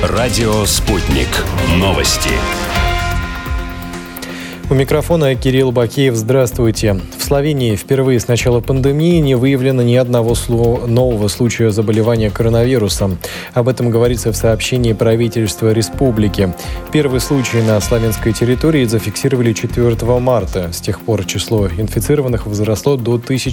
Радио «Спутник». Новости. У микрофона Кирилл Бакеев. Здравствуйте. В Словении впервые с начала пандемии не выявлено ни одного нового случая заболевания коронавирусом. Об этом говорится в сообщении правительства республики. Первый случай на славянской территории зафиксировали 4 марта. С тех пор число инфицированных возросло до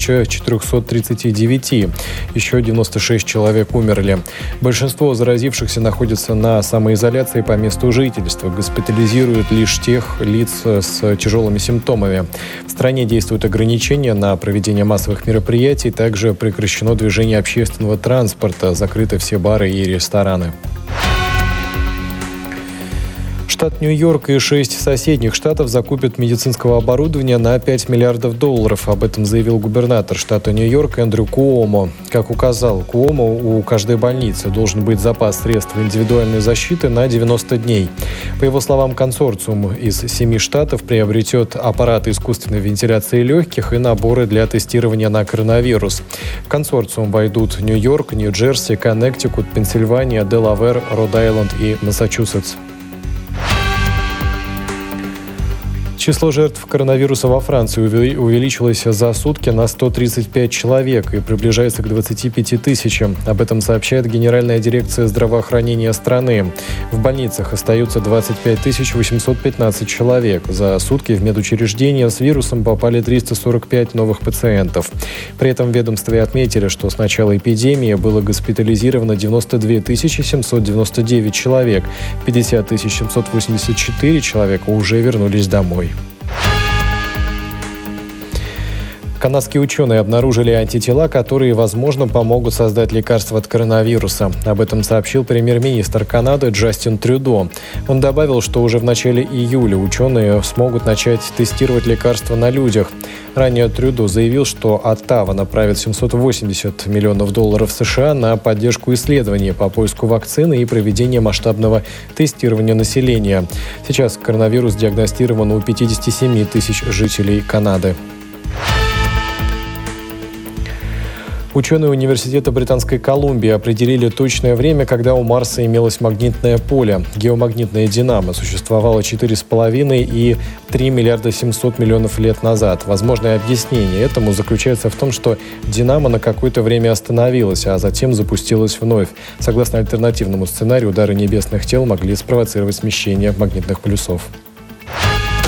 1439. Еще 96 человек умерли. Большинство заразившихся находятся на самоизоляции по месту жительства. Госпитализируют лишь тех лиц с тяжелыми симптомами. В стране действуют ограничения на проведение массовых мероприятий. Также прекращено движение общественного транспорта. Закрыты все бары и рестораны. Штат Нью-Йорк и 6 соседних штатов закупят медицинского оборудования на $5 миллиардов. Об этом заявил губернатор штата Нью-Йорк Эндрю Куомо. Как указал Куомо, у каждой больницы должен быть запас средств индивидуальной защиты на 90 дней. По его словам, консорциум из 7 штатов приобретет аппараты искусственной вентиляции легких и наборы для тестирования на коронавирус. В консорциум войдут Нью-Йорк, Нью-Джерси, Коннектикут, Пенсильвания, Делавэр, Род-Айленд и Массачусетс. Число жертв коронавируса во Франции увеличилось за сутки на 135 человек и приближается к 25 тысячам. Об этом сообщает Генеральная дирекция здравоохранения страны. В больницах остаются 25 815 человек. За сутки в медучреждения с вирусом попали 345 новых пациентов. При этом в ведомстве отметили, что с начала эпидемии было госпитализировано 92 799 человек. 50 784 человека уже вернулись домой. Канадские ученые обнаружили антитела, которые, возможно, помогут создать лекарство от коронавируса. Об этом сообщил премьер-министр Канады Джастин Трюдо. Он добавил, что уже в начале июля ученые смогут начать тестировать лекарства на людях. Ранее Трюдо заявил, что Оттава направит $780 миллионов США на поддержку исследований по поиску вакцины и проведения масштабного тестирования населения. Сейчас коронавирус диагностирован у 57 тысяч жителей Канады. Ученые Университета Британской Колумбии определили точное время, когда у Марса имелось магнитное поле. Геомагнитное динамо существовало 4,5 и 3 миллиарда 700 миллионов лет назад. Возможное объяснение этому заключается в том, что динамо на какое-то время остановилось, а затем запустилось вновь. Согласно альтернативному сценарию, удары небесных тел могли спровоцировать смещение магнитных полюсов.